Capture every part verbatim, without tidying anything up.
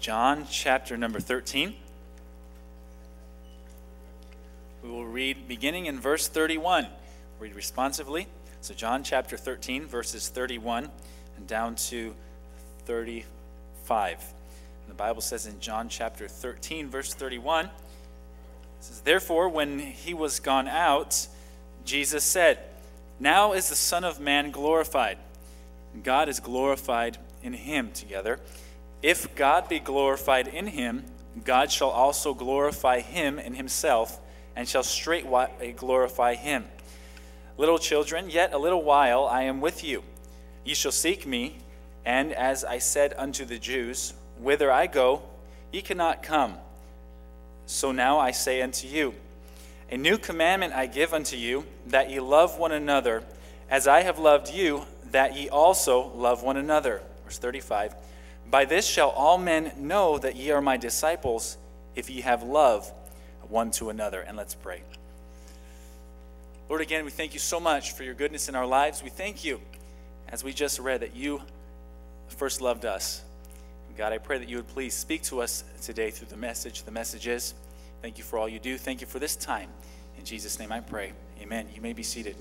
John chapter number thirteen. We will read beginning in verse thirty-one. Read responsively. So John chapter thirteen, verses thirty-one and down to thirty-five. And the Bible says in John chapter thirteen, verse thirty-one, it says, "Therefore, when he was gone out, Jesus said, 'Now is the Son of Man glorified, and God is glorified in him together. If God be glorified in him, God shall also glorify him in himself, and shall straightway glorify him. Little children, yet a little while I am with you. Ye shall seek me, and as I said unto the Jews, whither I go, ye cannot come. So now I say unto you, a new commandment I give unto you, that ye love one another, as I have loved you, that ye also love one another.'" Verse thirty-five, "By this shall all men know that ye are my disciples, if ye have love one to another." And let's pray. Lord, again, we thank you so much for your goodness in our lives. We thank you, as we just read, that you first loved us. God, I pray that you would please speak to us today through the message, the messages. Thank you for all you do. Thank you for this time. In Jesus' name I pray. Amen. You may be seated.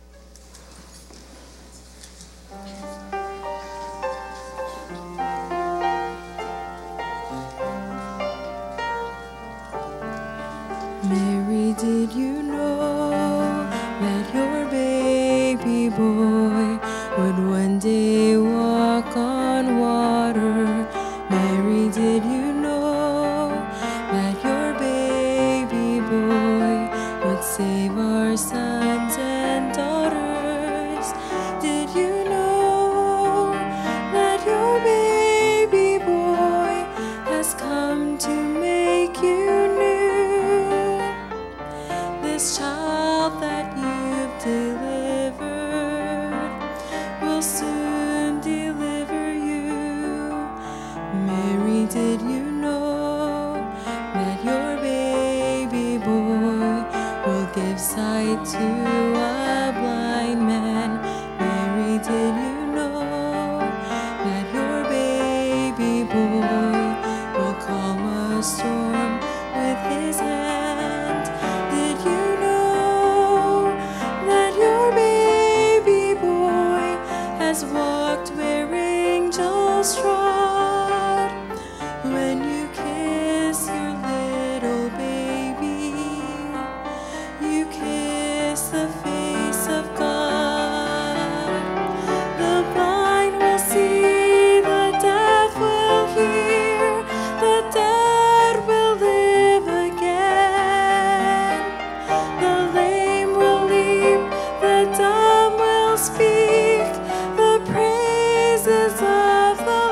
Mary, did you know that your baby boy would one day walk on water? Mary, did you know that your baby boy would save our sons and daughters? Did you know that your baby boy has come to make you new? This child that you've delivered will soon deliver you. Mary, did you know that your baby boy will give sight to a blind man? Mary, did you know that your baby boy will calm a storm with his hand? Did you know that your baby boy has walked where angels trod? When you kiss your little baby, you kiss the face of God. The blind will see, the deaf will hear, the dead will live again. The lame will leap, the dumb will speak, the praises of the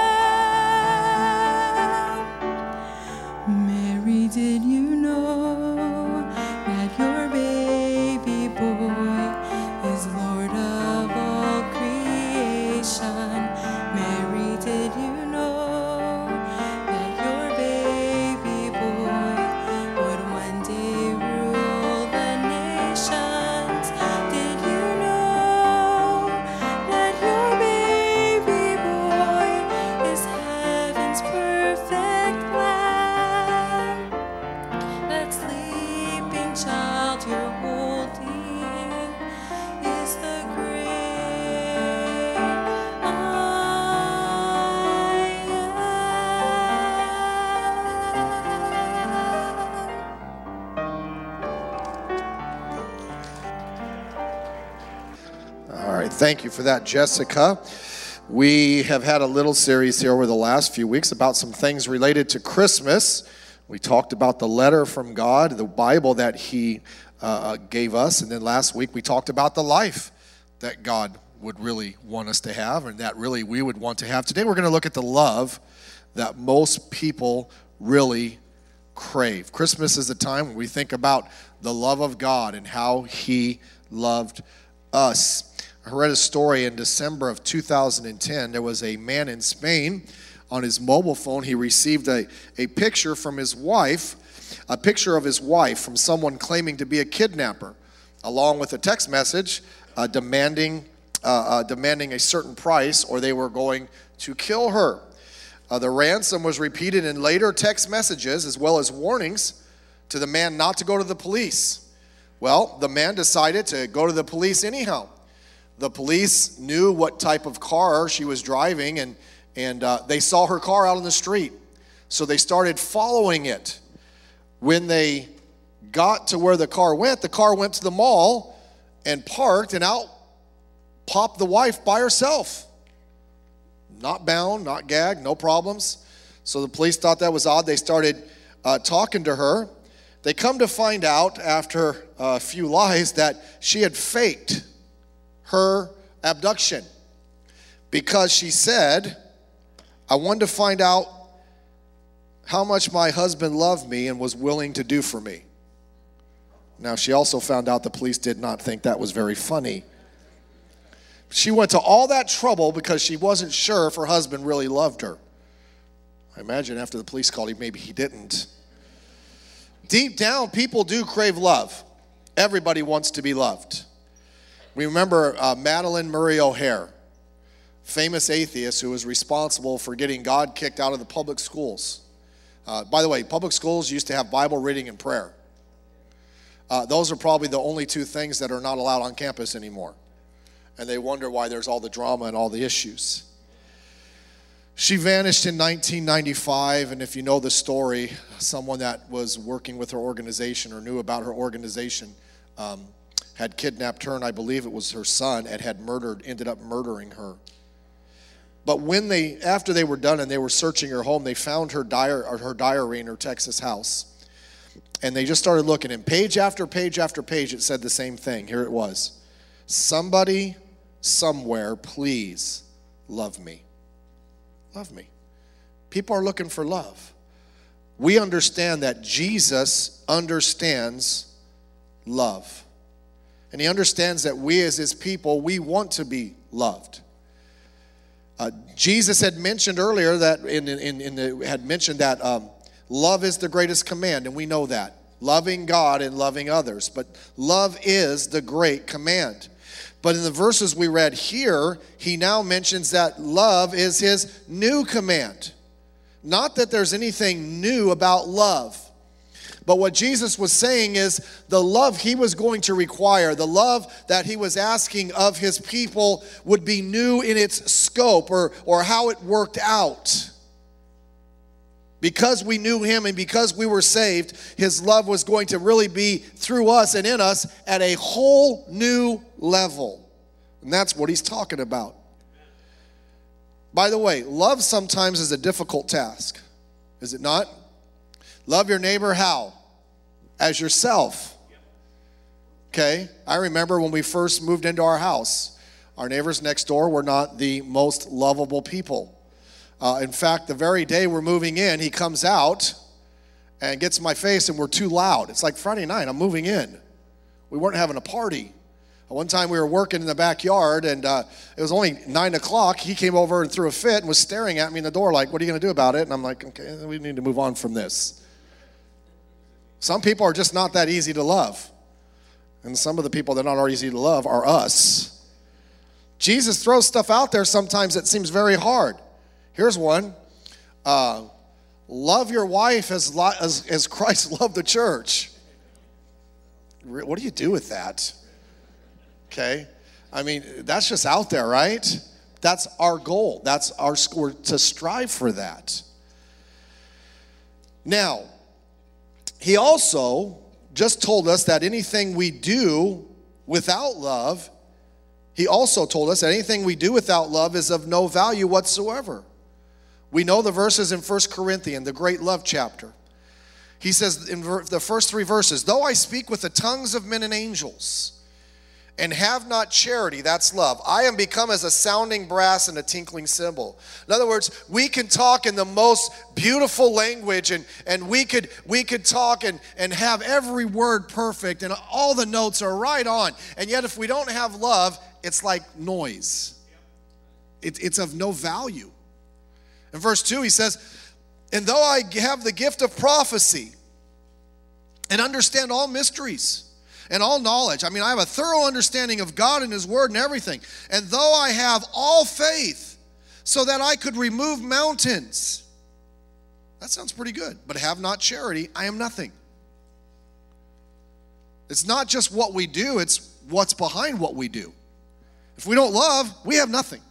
Lamb. Mary, did you know that your baby boy is Lord of all creation? Mary, did you know that your baby boy would one day rule the nations? Did you know that your baby boy is heaven's perfect lamb? That sleeping child you're holding is the great I am. All right, thank you for that, Jessica. We have had a little series here over the last few weeks about some things related to Christmas. We talked about the letter from God, the Bible that he uh, gave us, and then last week we talked about the life that God would really want us to have and that really we would want to have. Today we're going to look at the love that most people really crave. Christmas is a time when we think about the love of God and how he loved us. I read a story in December of two thousand ten. There was a man in Spain. On his mobile phone, he received a, a picture from his wife, a picture of his wife from someone claiming to be a kidnapper, along with a text message uh, demanding uh, uh, demanding a certain price, or they were going to kill her. Uh, the ransom was repeated in later text messages as well as warnings to the man not to go to the police. Well, the man decided to go to the police anyhow. The police knew what type of car she was driving, and, and uh, they saw her car out on the street. So they started following it. When they got to where the car went, the car went to the mall and parked, and out popped the wife by herself. Not bound, not gagged, no problems. So the police thought that was odd. They started uh, talking to her. They come to find out after a few lies that she had faked her abduction because she said, I wanted to find out how much my husband loved me and was willing to do for me. Now, she also found out the police did not think that was very funny. She went to all that trouble because she wasn't sure if her husband really loved her. I imagine after the police called him, maybe he didn't. Deep down, people do crave love. Everybody wants to be loved. We remember uh, Madeline Murray O'Hare, famous atheist who was responsible for getting God kicked out of the public schools. Uh, by the way, public schools used to have Bible reading and prayer. Uh, those are probably the only two things that are not allowed on campus anymore. And they wonder why there's all the drama and all the issues. She vanished in nineteen ninety-five, and if you know the story, someone that was working with her organization or knew about her organization um, had kidnapped her, and I believe it was her son, and had murdered, ended up murdering her. But when they, after they were done and they were searching her home, they found her, diary, or her diary in her Texas house. And they just started looking, and page after page after page, it said the same thing. Here it was. Somebody, somewhere, please love me. Love me. People are looking for love. We understand that Jesus understands love. And he understands that we as his people, we want to be loved. Uh, Jesus had mentioned earlier that, in, in, in the, had mentioned that um, love is the greatest command, and we know that. Loving God and loving others. But love is the great command. But in the verses we read here, he now mentions that love is his new command. Not that there's anything new about love. But what Jesus was saying is the love he was going to require, the love that he was asking of his people would be new in its scope or, or how it worked out. Because we knew him and because we were saved, his love was going to really be through us and in us at a whole new level. And that's what he's talking about. By the way, love sometimes is a difficult task. Is it not? Love your neighbor how? As yourself. Okay? I remember when we first moved into our house, our neighbors next door were not the most lovable people. Uh, in fact, the very day we're moving in, he comes out and gets in my face, and we're too loud. It's like Friday night, I'm moving in. We weren't having a party. One time we were working in the backyard, and uh, it was only nine o'clock. He came over and threw a fit and was staring at me in the door like, what are you going to do about it? And I'm like, okay, we need to move on from this. Some people are just not that easy to love. And some of the people that are not easy to love are us. Jesus throws stuff out there sometimes that seems very hard. Here's one. Uh, love your wife as, as, as Christ loved the church. What do you do with that? Okay? I mean, that's just out there, right? That's our goal. That's our score, to strive for that. Now, he also just told us that anything we do without love, he also told us that anything we do without love is of no value whatsoever. We know the verses in First Corinthians, the great love chapter. He says in the first three verses, though I speak with the tongues of men and angels and have not charity, that's love, I am become as a sounding brass and a tinkling cymbal. In other words, we can talk in the most beautiful language, and, and we could we could talk and, and have every word perfect, and all the notes are right on. And yet if we don't have love, it's like noise. It, it's of no value. In verse two, he says, and though I have the gift of prophecy and understand all mysteries and all knowledge, I mean, I have a thorough understanding of God and his word and everything, and though I have all faith so that I could remove mountains. That sounds pretty good. But have not charity, I am nothing. It's not just what we do, it's what's behind what we do. If we don't love, we have nothing.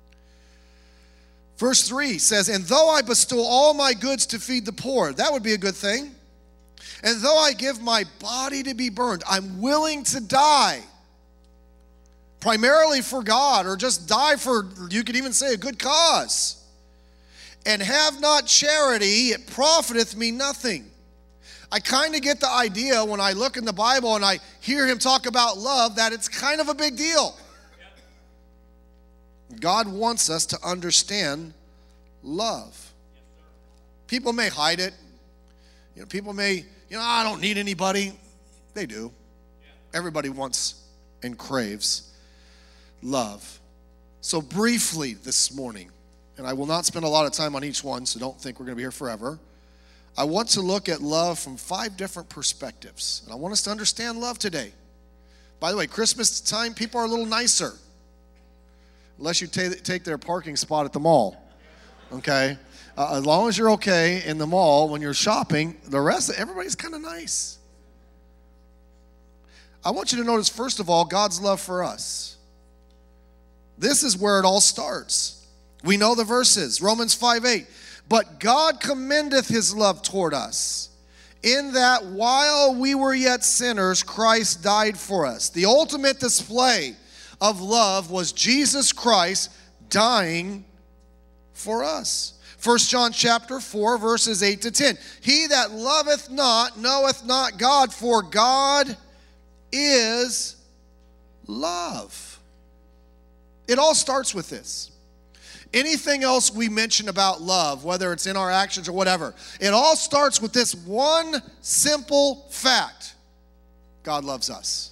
Verse three says, and though I bestow all my goods to feed the poor, that would be a good thing. And though I give my body to be burned, I'm willing to die. Primarily for God, or just die for, you could even say, a good cause. And have not charity, it profiteth me nothing. I kind of get the idea when I look in the Bible and I hear him talk about love that it's kind of a big deal. God wants us to understand love. People may hide it. You know, people may, you know, I don't need anybody. They do. Everybody wants and craves love. So briefly this morning, and I will not spend a lot of time on each one, so don't think we're going to be here forever. I want to look at love from five different perspectives. And I want us to understand love today. By the way, Christmas time, people are a little nicer. Unless you ta- take their parking spot at the mall, okay? Uh, as long as you're okay in the mall when you're shopping, the rest, everybody's kind of nice. I want you to notice, first of all, God's love for us. This is where it all starts. We know the verses, Romans five eight. But God commendeth his love toward us, in that while we were yet sinners, Christ died for us. The ultimate display of love was Jesus Christ dying for us. First John chapter four, verses eight to ten. He that loveth not knoweth not God, for God is love. It all starts with this. Anything else we mention about love, whether it's in our actions or whatever, it all starts with this one simple fact. God loves us.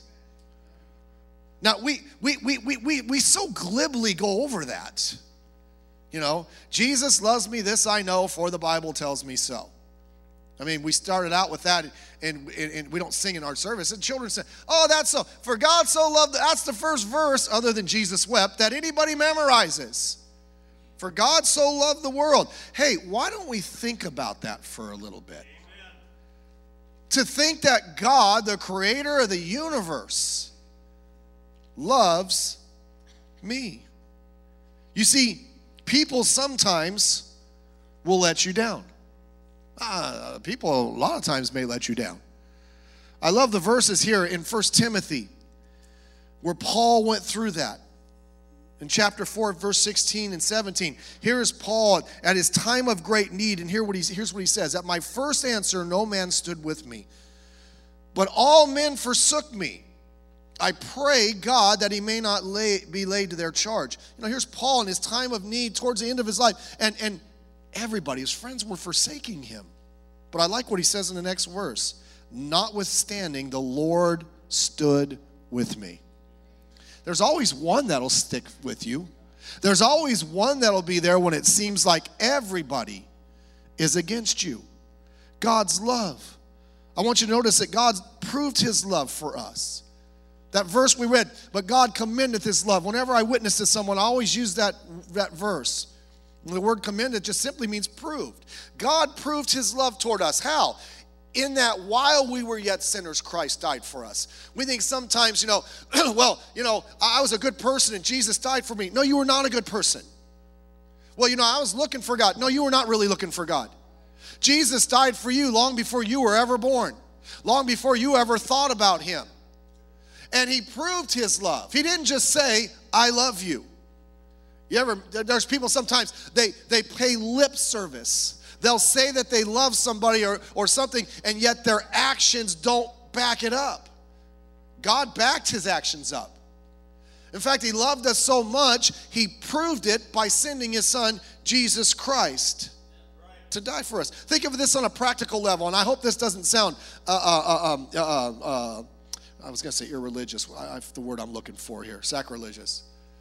Now, we we we we we we so glibly go over that. You know, Jesus loves me, this I know, for the Bible tells me so. I mean, we started out with that, and, and, and we don't sing in our service. And children say, oh, that's so, for God so loved, that's the first verse, other than Jesus wept, that anybody memorizes. For God so loved the world. Hey, why don't we think about that for a little bit? Amen. To think that God, the creator of the universe, loves me. You see, people sometimes will let you down. Uh, people a lot of times may let you down. I love the verses here in First Timothy where Paul went through that. In chapter four, verse sixteen and seventeen, here is Paul at his time of great need, and here what he's, here's what he says. At my first answer, no man stood with me, but all men forsook me. I pray God that he may not lay, be laid to their charge. You know, here's Paul in his time of need towards the end of his life, and, and everybody, his friends were forsaking him. But I like what he says in the next verse. Notwithstanding, the Lord stood with me. There's always one that'll stick with you. There's always one that'll be there when it seems like everybody is against you. God's love. I want you to notice that God proved his love for us. That verse we read, but God commendeth his love. Whenever I witness to someone, I always use that, that verse. The word commended just simply means proved. God proved his love toward us. How? In that while we were yet sinners, Christ died for us. We think sometimes, you know, well, you know, I was a good person and Jesus died for me. No, you were not a good person. Well, you know, I was looking for God. No, you were not really looking for God. Jesus died for you long before you were ever born, long before you ever thought about him. And he proved his love. He didn't just say, I love you. You ever, there's people sometimes, they, they pay lip service. They'll say that they love somebody or, or something, and yet their actions don't back it up. God backed his actions up. In fact, he loved us so much, he proved it by sending his son, Jesus Christ, to die for us. Think of this on a practical level, and I hope this doesn't sound, uh, uh, um, uh, uh, uh, I was going to say irreligious, I, I, the word I'm looking for here, sacrilegious.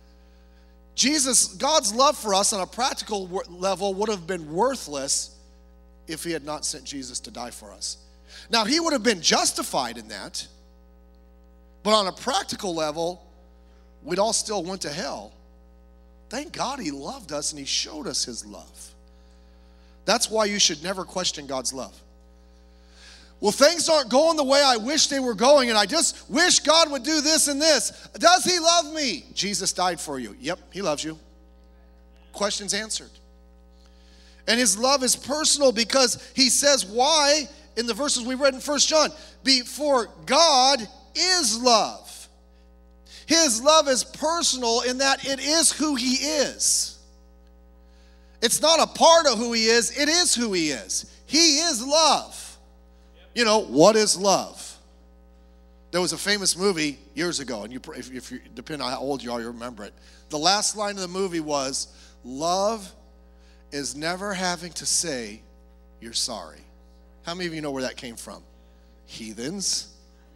Jesus, God's love for us on a practical level would have been worthless if he had not sent Jesus to die for us. Now, he would have been justified in that, but on a practical level, we'd all still went to hell Thank God he loved us and he showed us his love. That's why you should never question God's love. Well, things aren't going the way I wish they were going, and I just wish God would do this and this. Does he love me? Jesus died for you. Yep, he loves you. Questions answered. And his love is personal because he says why in the verses we read in First John. For God is love. His love is personal in that it is who he is. It's not a part of who he is, it is who he is. He is love. You know, what is love? There was a famous movie years ago, and you, if, if you, depending on how old you are, you remember it. The last line of the movie was, love is never having to say you're sorry. How many of you know where that came from? Heathens.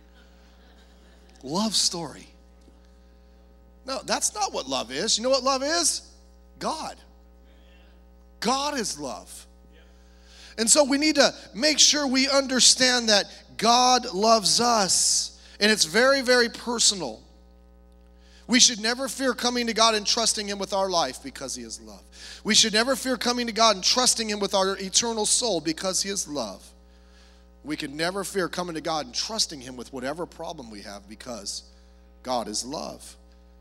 Love story. No, that's not what love is. You know what love is? God. God is love. And so we need to make sure we understand that God loves us. And it's very, very personal. We should never fear coming to God and trusting him with our life because he is love. We should never fear coming to God and trusting him with our eternal soul because he is love. We can never fear coming to God and trusting him with whatever problem we have because God is love.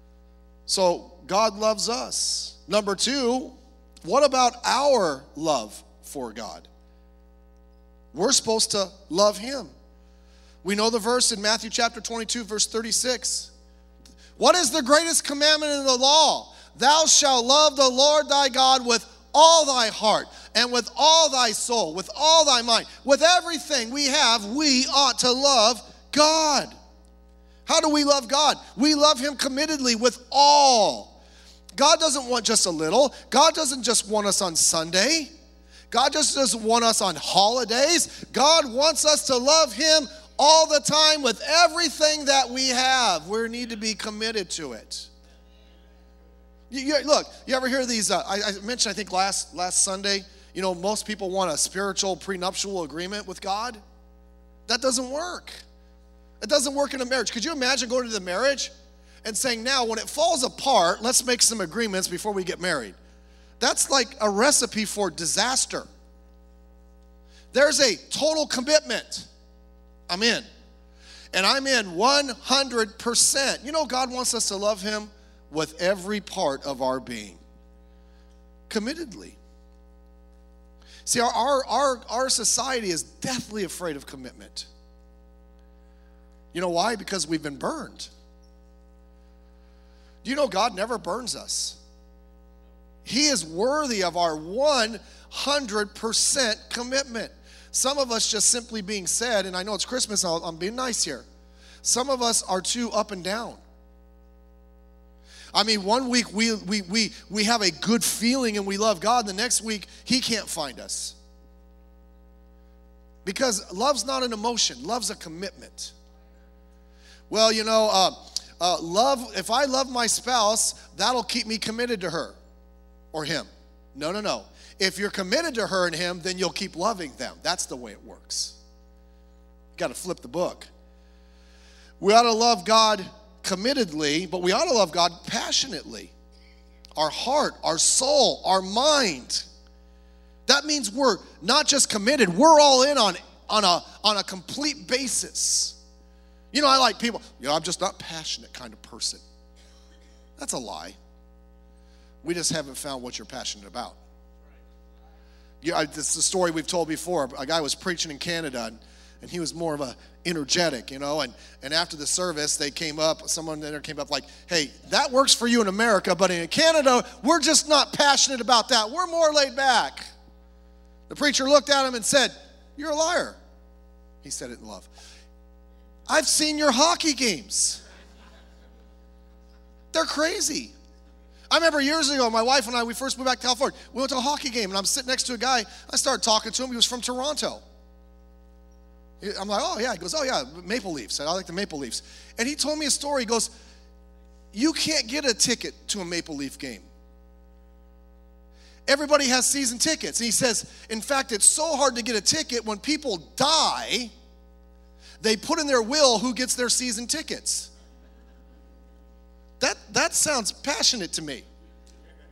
So God loves us. Number two, what about our love for God? We're supposed to love him. We know the verse in Matthew chapter twenty-two, verse thirty-six. What is the greatest commandment in the law? Thou shalt love the Lord thy God with all thy heart and with all thy soul, with all thy mind. With everything we have, we ought to love God. How do we love God? We love him committedly with all. God doesn't want just a little. God doesn't just want us on Sunday. God just doesn't want us on holidays. God wants us to love him all the time with everything that we have. We need to be committed to it. You, you, look, you ever hear these, uh, I, I mentioned I think last, last Sunday, you know, most people want a spiritual prenuptial agreement with God. That doesn't work. It doesn't work in a marriage. Could you imagine going to the marriage and saying, now when it falls apart, let's make some agreements before we get married? That's like a recipe for disaster. There's a total commitment. I'm in. And I'm in one hundred percent. You know, God wants us to love him with every part of our being. Committedly. See, our, our, our, our society is deathly afraid of commitment. You know why? Because we've been burned. Do you know God never burns us? He is worthy of our one hundred percent commitment. Some of us just simply being said, and I know it's Christmas, I'm being nice here. Some of us are too up and down. I mean, one week we we we we have a good feeling and we love God. The next week, he can't find us. Because love's not an emotion. Love's a commitment. Well, you know, uh, uh, love, if I love my spouse, that'll keep me committed to her or him. No, no, no. If you're committed to her and him, then you'll keep loving them. That's the way it works. You got to flip the book. We ought to love God committedly, but we ought to love God passionately. Our heart, our soul, our mind. That means we're not just committed, we're all in on, on, a, on a complete basis. You know, I like people, you know, I'm just not passionate kind of person. That's a lie. We just haven't found what you're passionate about. Yeah, it's the story we've told before. A guy was preaching in Canada, and, and he was more of a energetic, you know, and, and after the service, they came up, someone there came up like, hey, that works for you in America, but in Canada, we're just not passionate about that. We're more laid back. The preacher looked at him and said, you're a liar. He said it in love. I've seen your hockey games. They're crazy. I remember years ago, my wife and I, we first moved back to California. We went to a hockey game, and I'm sitting next to a guy. I started talking to him. He was from Toronto. I'm like, oh, yeah. He goes, oh, yeah, Maple Leafs. I like the Maple Leafs. And he told me a story. He goes, you can't get a ticket to a Maple Leaf game. Everybody has season tickets. And he says, in fact, it's so hard to get a ticket when people die, they put in their will who gets their season tickets. That, that sounds passionate to me.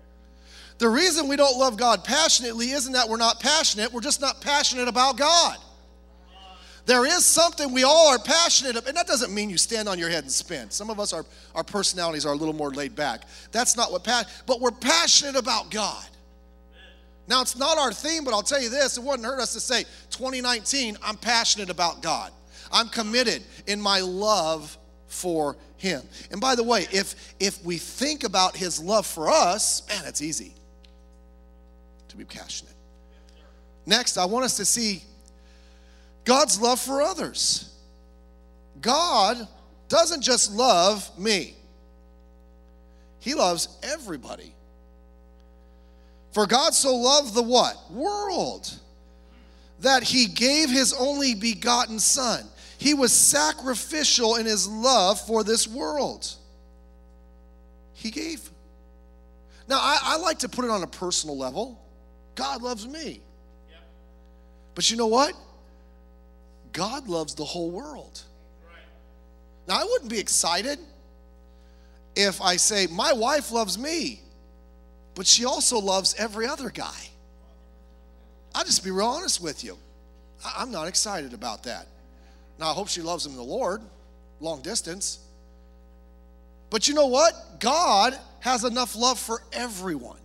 The reason we don't love God passionately isn't that we're not passionate, we're just not passionate about God. There is something we all are passionate about, and that doesn't mean you stand on your head and spin. Some of us, are, our personalities are a little more laid back. That's not what, pa- but we're passionate about God. Now, it's not our theme, but I'll tell you this, it wouldn't hurt us to say, twenty nineteen, I'm passionate about God. I'm committed in my love for him. And by the way, if, if we think about his love for us, man, it's easy to be passionate. Next, I want us to see God's love for others. God doesn't just love me. He loves everybody. For God so loved the what? World. That he gave his only begotten son. He was sacrificial in his love for this world. He gave. Now, I, I like to put it on a personal level. God loves me. Yep. But you know what? God loves the whole world. Right. Now, I wouldn't be excited if I say, my wife loves me, but she also loves every other guy. I'll just be real honest with you. I, I'm not excited about that. Now, I hope she loves him in the Lord, long distance. But you know what? God has enough love for everyone.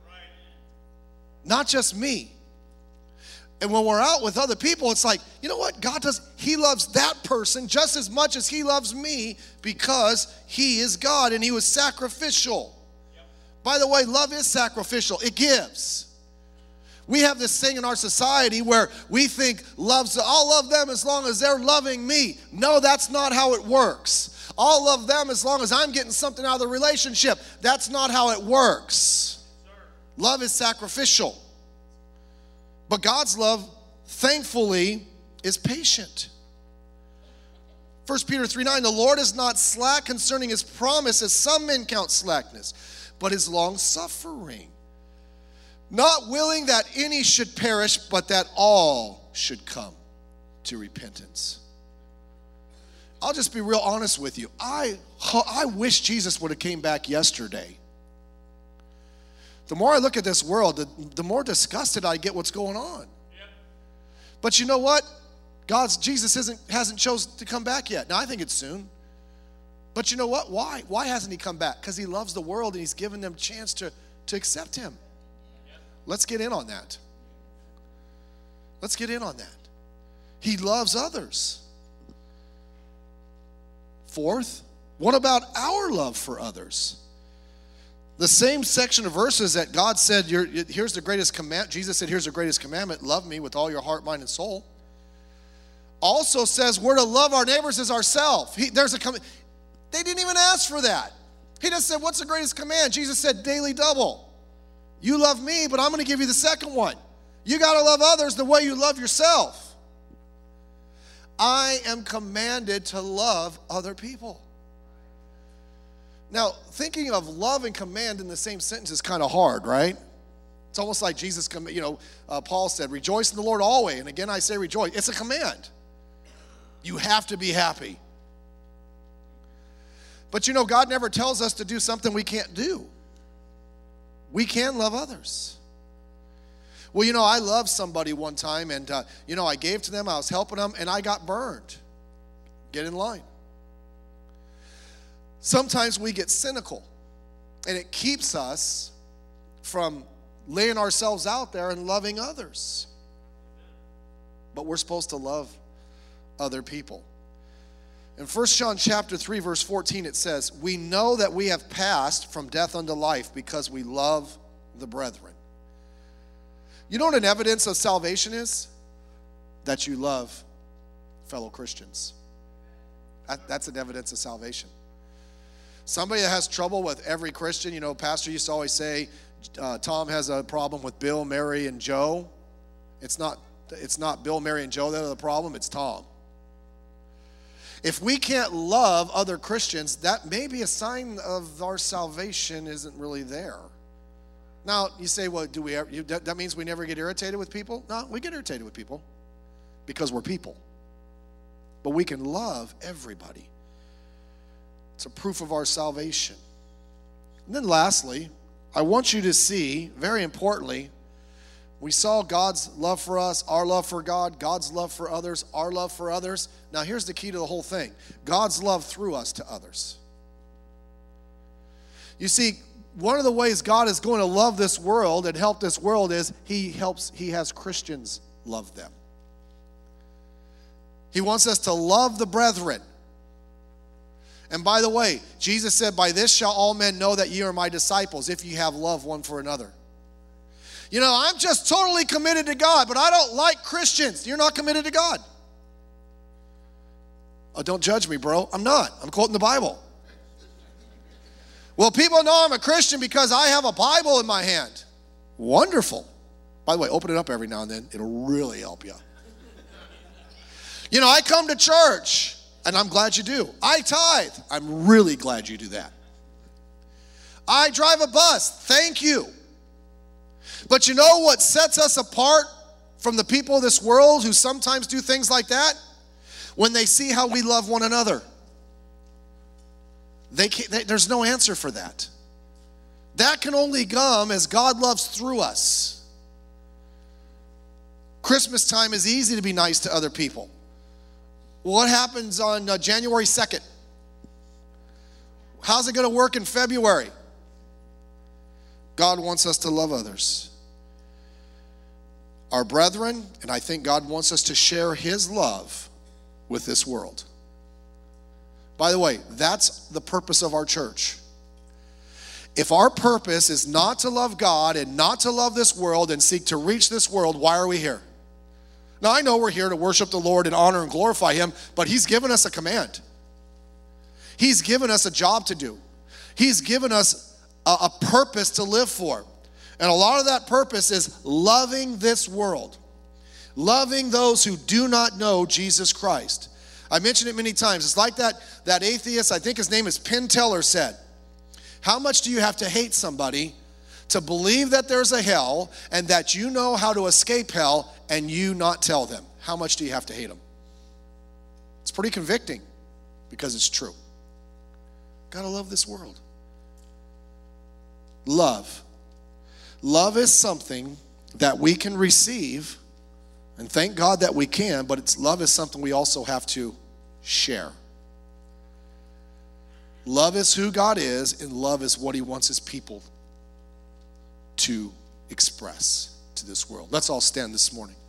Not just me. And when we're out with other people, it's like, you know what? God does, he loves that person just as much as he loves me because he is God and he was sacrificial. Yep. By the way, love is sacrificial. It gives. We have this thing in our society where we think love's, I'll love them as long as they're loving me. No, that's not how it works. I'll love them as long as I'm getting something out of the relationship. That's not how it works. Love is sacrificial. But God's love, thankfully, is patient. First Peter three nine, the Lord is not slack concerning his promise, as some men count slackness, but is long-suffering, not willing that any should perish, but that all should come to repentance. I'll just be real honest with you. I, I wish Jesus would have came back yesterday. The more I look at this world, the, the more disgusted I get what's going on. Yep. But you know what? God's Jesus isn't hasn't chosen to come back yet. Now, I think it's soon. But you know what? Why? Why hasn't he come back? Because he loves the world and he's given them a chance to, to accept him. Yep. Let's get in on that. Let's get in on that. He loves others. Fourth, what about our love for others? The same section of verses that God said, here's the greatest commandment, Jesus said, here's the greatest commandment, love me with all your heart, mind, and soul, also says we're to love our neighbors as ourselves. He, there's a com- They didn't even ask for that. He just said, what's the greatest command? Jesus said, daily double. You love me, but I'm going to give you the second one. You got to love others the way you love yourself. I am commanded to love other people. Now, thinking of love and command in the same sentence is kind of hard, right? It's almost like Jesus, you know, uh, Paul said, rejoice in the Lord always. And again, I say rejoice. It's a command. You have to be happy. But you know, God never tells us to do something we can't do. We can love others. Well, you know, I loved somebody one time, and, uh, you know, I gave to them, I was helping them, and I got burned. Get in line. Sometimes we get cynical, and it keeps us from laying ourselves out there and loving others. But we're supposed to love other people. In First John chapter three, verse fourteen, it says, we know that we have passed from death unto life because we love the brethren. You know what an evidence of salvation is? That you love fellow Christians. That, that's an evidence of salvation. Somebody that has trouble with every Christian, you know, Pastor used to always say, uh, Tom has a problem with Bill, Mary, and Joe. It's not, it's not Bill, Mary, and Joe that are the problem, it's Tom. If we can't love other Christians, that may be a sign of our salvation isn't really there. Now, you say, well, do we ever, you, that means we never get irritated with people? No, we get irritated with people because we're people. But we can love everybody. It's a proof of our salvation. And then lastly, I want you to see, very importantly, we saw God's love for us, our love for God, God's love for others, our love for others. Now here's the key to the whole thing. God's love through us to others. You see, one of the ways God is going to love this world and help this world is he helps, he has Christians love them. He wants us to love the brethren. And by the way, Jesus said, by this shall all men know that ye are my disciples, if ye have love one for another. You know, I'm just totally committed to God, but I don't like Christians. You're not committed to God. Oh, don't judge me, bro. I'm not. I'm quoting the Bible. Well, people know I'm a Christian because I have a Bible in my hand. Wonderful. By the way, open it up every now and then. It'll really help you. You know, I come to church, and I'm glad you do. I tithe. I'm really glad you do that. I drive a bus. Thank you. But you know what sets us apart from the people of this world who sometimes do things like that? When they see how we love one another. They can't, they, there's no answer for that. That can only come as God loves through us. Christmas time is easy to be nice to other people. What happens on uh, January second? How's it going to work in February? God wants us to love others. Our brethren, and I think God wants us to share his love with this world. By the way, that's the purpose of our church. If our purpose is not to love God and not to love this world and seek to reach this world, why are we here? Now, I know we're here to worship the Lord and honor and glorify him, but he's given us a command. He's given us a job to do. He's given us a, a purpose to live for. And a lot of that purpose is loving this world. Loving those who do not know Jesus Christ. I mentioned it many times. It's like that, that atheist, I think his name is Penn Teller, said, how much do you have to hate somebody to believe that there's a hell and that you know how to escape hell and you not tell them? How much do you have to hate them? It's pretty convicting because it's true. Gotta love this world. Love. Love is something that we can receive, and thank God that we can, but it's love is something we also have to share. Love is who God is, and love is what he wants his people to express to this world. Let's all stand this morning.